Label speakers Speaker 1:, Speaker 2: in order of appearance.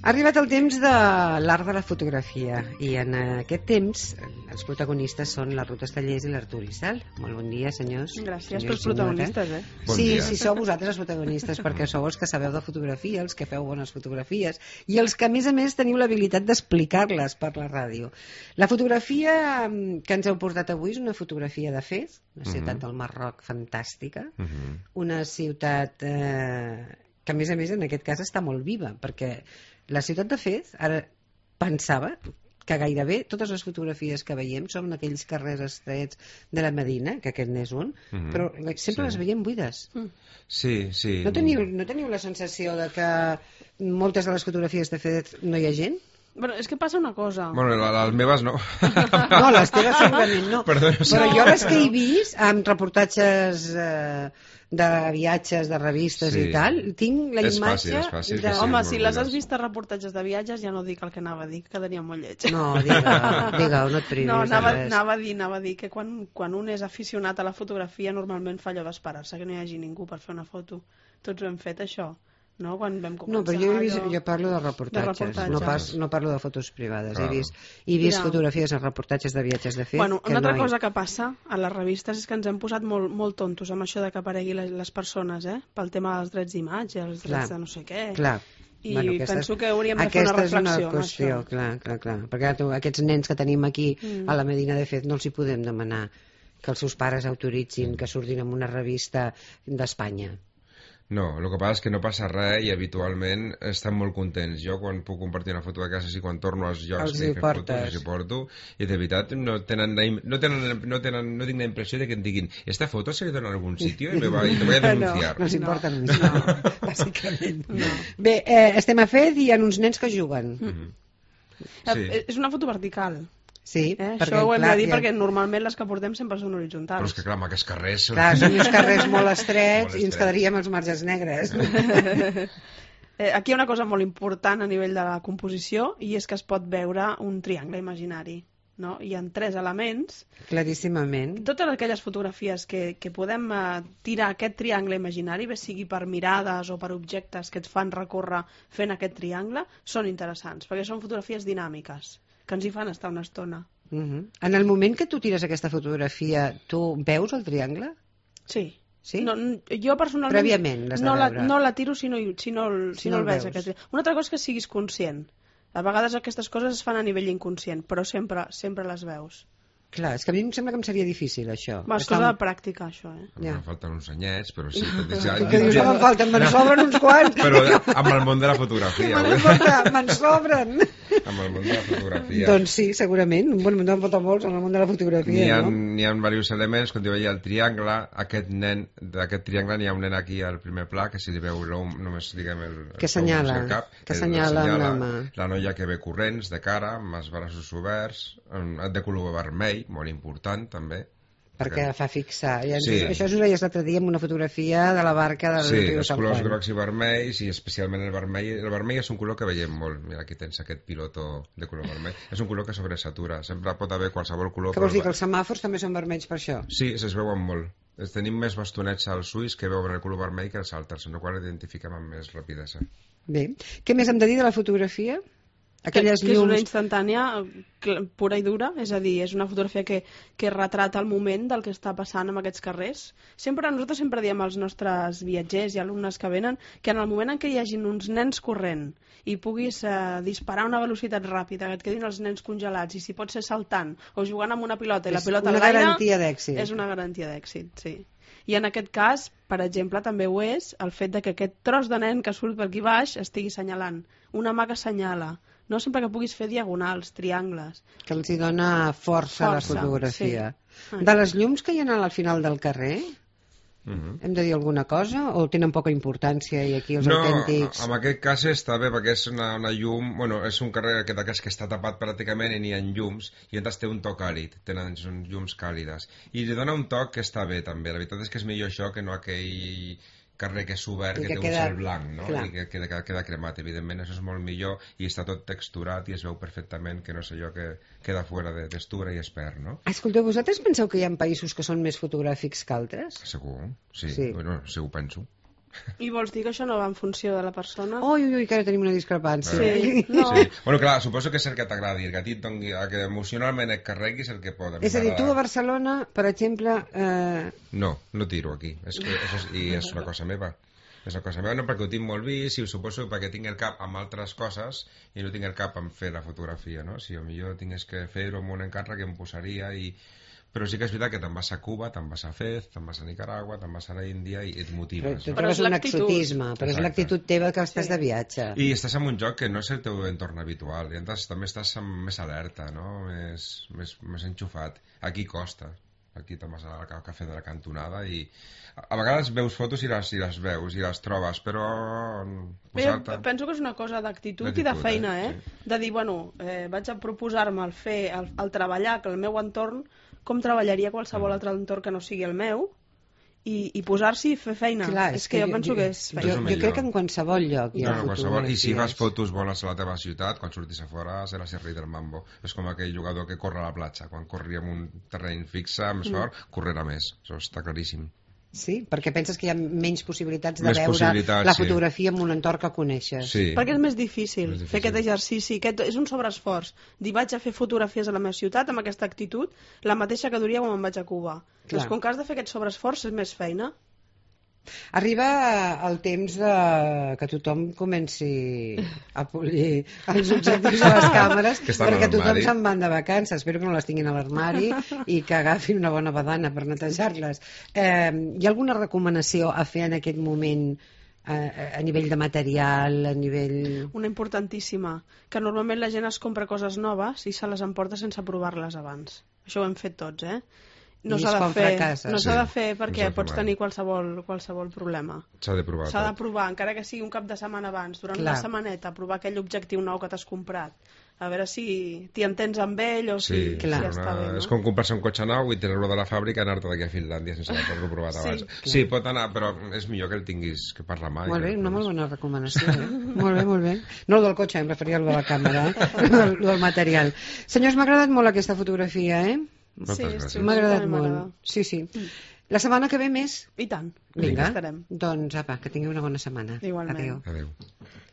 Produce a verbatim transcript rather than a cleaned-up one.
Speaker 1: Ha arribat el temps de l'art de la fotografia i en aquest temps els protagonistes són la Ruth Estellés i l'Artur Isal. Molt bon dia, senyors.
Speaker 2: Gràcies pels protagonistes, eh?
Speaker 3: Bon
Speaker 1: sí,
Speaker 3: dia.
Speaker 1: sí, sou vosaltres els protagonistes perquè sou els que sabeu de fotografia, els que feu bones fotografies i els que a més a més teniu l'habilitat d'explicar-les per la ràdio. La fotografia que ens heu portat avui és una fotografia de Fez, una ciutat uh-huh. del Marroc fantàstica, uh-huh. una ciutat eh, que a més a més en aquest cas està molt viva, perquè la ciutat de Fez, ara pensava que gairebé totes les fotografies que veiem són aquells carrers estrets de la Medina, que aquest n'és un, mm-hmm. però sempre sí. les veiem buides. Mm.
Speaker 3: Sí, sí.
Speaker 1: No teniu, no teniu la sensació de que moltes de les fotografies de Fez no hi ha gent?
Speaker 2: Bueno, és que passa una cosa.
Speaker 3: Bueno, les meves no.
Speaker 1: No, les teves segurament no.
Speaker 3: Perdó, no sé.
Speaker 1: Però jo les que he vist, amb reportatges eh, de viatges, de revistes sí. i tal, tinc la
Speaker 3: és
Speaker 1: imatge...
Speaker 3: Fàcil, és fàcil,
Speaker 1: de...
Speaker 3: sí,
Speaker 2: Home,
Speaker 3: sí,
Speaker 2: si les has vist a reportatges de viatges, ja no dic el que anava a dir, que quedaria molt lleig.
Speaker 1: No, digue-ho, digue no et privis
Speaker 2: no, anava,
Speaker 1: de res.
Speaker 2: anava, a dir, anava a dir que quan, quan un és aficionat a la fotografia normalment fa allò d'esperar-se que no hi hagi ningú per fer una foto. Tots ho hem fet, això. No, quan vam començar,
Speaker 1: no, però jo, he vist,
Speaker 2: allò...
Speaker 1: jo parlo de reportatges,
Speaker 2: de reportatges.
Speaker 1: No, pas, no parlo de fotos privades.
Speaker 3: Claro.
Speaker 1: He vist, he vist
Speaker 2: Mira.
Speaker 1: fotografies en reportatges de viatges de Fez.
Speaker 2: Bueno, una altra
Speaker 1: no hi...
Speaker 2: cosa que passa a les revistes és que ens hem posat molt, molt tontos amb això de que aparegui les, les persones, eh? Pel tema dels drets d'imatge, els drets clar, de no sé què.
Speaker 1: Clar.
Speaker 2: I
Speaker 1: bueno,
Speaker 2: penso que hauríem de fer una reflexió.
Speaker 1: Aquesta és una qüestió, clar, clar, clar. Perquè tu, aquests nens que tenim aquí mm. a la Medina de Fez no els hi podem demanar que els seus pares autoritzin que surtin en una revista d'Espanya.
Speaker 3: No, el que passa és que no passa res i habitualment estan molt contents. Jo quan puc compartir una foto de casa i quan torno als llocs
Speaker 1: els
Speaker 3: que he fet fotos els hi porto i de veritat no tenen, no tenen, no tenen no tinc la impressió de que em diguin esta foto se li dona en algun sitio i, me va, i te voy a denunciar.
Speaker 1: No, no s'importa
Speaker 2: no,
Speaker 1: no, no, bàsicament. No. Bé, eh, estem a Fez i hi ha uns nens que juguen.
Speaker 3: Mm-hmm.
Speaker 2: Sí. És una foto vertical.
Speaker 1: Sí,
Speaker 2: eh?
Speaker 1: perquè,
Speaker 2: això ho hem
Speaker 1: clar,
Speaker 2: de dir
Speaker 1: ha...
Speaker 2: perquè normalment les que portem sempre són horitzontals.
Speaker 3: Però és que clar, amb aquests carrers... Són...
Speaker 1: Clar, són uns carrers molt estrets
Speaker 3: molt
Speaker 1: i ens quedaríem els marges negres.
Speaker 2: eh, aquí hi ha una cosa molt important a nivell de la composició i és que es pot veure un triangle imaginari. No? Hi ha tres elements.
Speaker 1: Claríssimament.
Speaker 2: Totes aquelles fotografies que, que podem eh, tirar aquest triangle imaginari, bé sigui per mirades o per objectes que et fan recórrer fent aquest triangle, són interessants, perquè són fotografies dinàmiques que ens hi fan estar una estona.
Speaker 1: Uh-huh. En el moment que tu tires aquesta fotografia, tu veus el triangle?
Speaker 2: Sí.
Speaker 1: Sí?
Speaker 2: No, jo personalment
Speaker 1: prèviament l'has de
Speaker 2: no, la,
Speaker 1: veure.
Speaker 2: no la tiro si no, si no, si
Speaker 1: si
Speaker 2: no
Speaker 1: no
Speaker 2: el veus.
Speaker 1: veus.
Speaker 2: Aquest... Una altra cosa és que siguis conscient. A vegades aquestes coses es fan a nivell inconscient, però sempre, sempre les veus.
Speaker 1: Clar, és que a mi em sembla que em seria difícil, això.
Speaker 2: Va, és cosa de pràctica, això, eh?
Speaker 3: Ja. Em falten uns anyets, però sí... Ja,
Speaker 1: que dius que me'n falten? Me'n sobren uns quants.
Speaker 3: Però amb el món de la fotografia.
Speaker 1: Me'n sobren.
Speaker 3: Amb el món de la fotografia.
Speaker 1: Doncs sí, segurament. Bueno, me'n falten molts en el món de la fotografia,
Speaker 3: n'hi ha,
Speaker 1: no?
Speaker 3: N'hi ha diversos elements, quan diu el triangle, aquest nen, d'aquest triangle n'hi ha un nen aquí al primer pla, que si li veu l'om, només diguem el...
Speaker 1: Que assenyala,
Speaker 3: el cap,
Speaker 1: que assenyala amb la mà.
Speaker 3: La noia que ve corrents, de cara, amb els braços oberts, de color vermell, molt important, també.
Speaker 1: Perquè fa fixar. I ens,
Speaker 3: sí.
Speaker 1: Això us ho veies l'altre dia amb una fotografia de la barca del
Speaker 3: sí,
Speaker 1: riu
Speaker 3: els
Speaker 1: Sant
Speaker 3: colors
Speaker 1: Juan.
Speaker 3: grocs i vermells, i especialment el vermell. El vermell és un color que veiem molt. Mira, aquí tens aquest piloto de color vermell. És un color que sobresatura. Sempre pot haver qualsevol color.
Speaker 1: Què vols dir, que els semàfors també són vermells per això?
Speaker 3: Sí, es veuen molt. Tenim més bastonets als ulls que veuen el color vermell que els altres, en el qual identifiquem amb més rapidesa.
Speaker 1: Bé. Què més hem de dir de la fotografia? Aquelles
Speaker 2: que,
Speaker 1: llums...
Speaker 2: que és una instantània pura i dura, és a dir, és una fotografia que, que retrata el moment del que està passant en aquests carrers. Sempre, nosaltres sempre diem als nostres viatgers i alumnes que venen que en el moment en què hi hagin uns nens corrent i puguis eh, disparar a una velocitat ràpida, que et quedin els nens congelats i si pot ser saltant o jugant amb una pilota i la pilota
Speaker 1: al
Speaker 2: l'aire...
Speaker 1: És una garantia d'èxit.
Speaker 2: És una garantia d'èxit, sí. I en aquest cas, per exemple, també ho és el fet de que aquest tros de nen que surt per aquí baix estigui assenyalant. Una mà que assenyala. No sempre que puguis fer diagonals, triangles.
Speaker 1: Que els hi dona força, força a la fotografia. Sí. De les llums que hi ha al final del carrer, uh-huh. hem de dir alguna cosa? O tenen poca importància i aquí els
Speaker 3: no,
Speaker 1: autèntics...
Speaker 3: No, en aquest cas està bé perquè és una, una llum... Bueno, és un carrer que, que està tapat pràcticament i n'hi ha llums i llavors té un to càlid, tenen llums càlides. I li dona un toc que està bé també. La veritat és que és millor això que no aquell... carrer que és obert, que, que té queda... un cel blanc, no? I que queda, que queda cremat. Evidentment, això és molt millor i està tot texturat i es veu perfectament que no sé jo que queda fora de textura i es perd, no?
Speaker 1: Escolteu, vosaltres penseu que hi ha països que són més fotogràfics que altres?
Speaker 3: Segur, sí.
Speaker 1: sí.
Speaker 3: Bueno, sí, ho penso.
Speaker 2: I vols dir que això no va en funció de la persona?
Speaker 1: Ui, ui, ui, que ara tenim una discrepància.
Speaker 2: Sí, no.
Speaker 3: Sí. Bueno, clar, suposo que és el que t'agradi, el que a ti et doni, el que emocionalment et carregui és el que pot.
Speaker 1: És a dir, tu a Barcelona, per exemple... Eh...
Speaker 3: No, no tiro aquí. És que, això és, I és una cosa meva. És una cosa meva, no perquè ho tinc molt vist, i suposo perquè tinc el cap amb altres coses i no tinc el cap en fer la fotografia, no? Si potser tingués que fer-ho amb un encàrrec em posaria i... Però sí que és veritat que te'n vas a Cuba, te'n vas a Fez, te'n vas a Nicaragua, te'n vas a la Índia i et motives.
Speaker 1: Però,
Speaker 3: no?
Speaker 1: però és un
Speaker 2: l'actitud.
Speaker 1: exotisme, però és
Speaker 3: Exacte.
Speaker 1: l'actitud teva que estàs
Speaker 2: Sí.
Speaker 1: de viatge.
Speaker 3: I estàs en un joc que no és el teu entorn habitual, i entonces també estàs amb més alerta, no? Més, més, més enxufat. Aquí costa. Aquí te'n vas al cafè de la cantonada i a vegades veus fotos i les, i les veus i les trobes, però
Speaker 2: Bé, jo
Speaker 3: posar-te...
Speaker 2: penso que és una cosa d'actitud i de
Speaker 3: D'actitud,
Speaker 2: feina,
Speaker 3: eh?
Speaker 2: eh? De dir, bueno, eh, vaig a proposar-me el fer, el, el treballar, que el meu entorn, com treballaria qualsevol altre entorn que no sigui el meu, i, i posar-s'hi i fer feina.
Speaker 1: Clar,
Speaker 2: és que jo penso que és
Speaker 1: Jo,
Speaker 3: És el
Speaker 1: jo
Speaker 3: millor.
Speaker 1: crec que en qualsevol lloc hi ha
Speaker 3: No, no, qualsevol. I si
Speaker 1: fotografies.
Speaker 3: fas fotos bones a la teva ciutat, quan surtis a fora seràs el rei del mambo. És com aquell jugador que corre a la platja. Quan corri en un terreny fixe, més
Speaker 2: Mm.
Speaker 3: fort, correrà més. Això està claríssim.
Speaker 1: Sí, perquè penses que hi ha menys possibilitats de
Speaker 3: Més
Speaker 1: veure
Speaker 3: possibilitats,
Speaker 1: la
Speaker 3: sí.
Speaker 1: fotografia en un entorn que coneixes.
Speaker 3: Sí.
Speaker 2: Perquè és més difícil,
Speaker 3: Més difícil.
Speaker 2: fer aquest exercici, aquest, és un sobreesforç. Dir, vaig a fer fotografies a la meva ciutat amb aquesta actitud, la mateixa que duria quan me'n vaig a Cuba.
Speaker 1: Clar.
Speaker 2: Doncs com que has de fer aquest sobreesforç, és més feina.
Speaker 1: Arriba el temps de que tothom comenci a polir els objectius de les càmeres
Speaker 3: Que estan a
Speaker 1: perquè tothom
Speaker 3: l'armari.
Speaker 1: se'n van de vacances. Espero que no les tinguin a l'armari i que agafin una bona badana per netejar-les. Eh, hi ha alguna recomanació a fer en aquest moment eh, a nivell de material, a nivell...
Speaker 2: Una importantíssima, que normalment la gent es compra coses noves i se les emporta sense provar-les abans. Això ho hem fet tots, eh? No
Speaker 1: I
Speaker 2: s'ha
Speaker 1: és
Speaker 2: de
Speaker 1: quan
Speaker 2: fer,
Speaker 1: fracassa.
Speaker 2: no s'ha
Speaker 3: Sí,
Speaker 2: de fer
Speaker 3: no
Speaker 2: perquè
Speaker 3: s'ha de fer
Speaker 2: pots
Speaker 3: mai.
Speaker 2: tenir qualsevol, qualsevol problema.
Speaker 3: S'ha de provar
Speaker 2: S'ha de
Speaker 3: tot.
Speaker 2: provar, encara que sigui un cap de setmana abans, durant
Speaker 1: Clar.
Speaker 2: una setmaneta, provar aquell objectiu nou que t'has comprat. A veure si t'hi entens amb ell o si,
Speaker 3: Sí,
Speaker 2: si
Speaker 1: clar.
Speaker 2: està bé, no?
Speaker 3: És com comprar-se un cotxe nou i treure-lo de la fàbrica i anar-te d'aquí a Finlàndia sense haver-lo provat
Speaker 2: Sí,
Speaker 3: abans.
Speaker 1: clar.
Speaker 3: Sí, pot anar, però és millor que el tinguis que per la mà. i
Speaker 1: Molt bé,
Speaker 3: que-
Speaker 1: una molt bona recomanació. Eh? molt bé, molt bé. No el del cotxe, em referia al de la càmera, eh? el del material. Senyors, m'ha agradat molt aquesta fotografia, eh?
Speaker 3: Moltes
Speaker 2: Sí,
Speaker 3: gràcies.
Speaker 2: sí.
Speaker 1: M'ha agradat
Speaker 2: també
Speaker 1: molt.
Speaker 2: m'agrada.
Speaker 1: Sí, sí. La setmana que ve més?
Speaker 2: I tant.
Speaker 1: Vinga.
Speaker 2: Aquí estarem.
Speaker 1: Doncs apa, que tingueu una bona setmana.
Speaker 2: Igualment.
Speaker 1: Adéu.
Speaker 3: Adéu.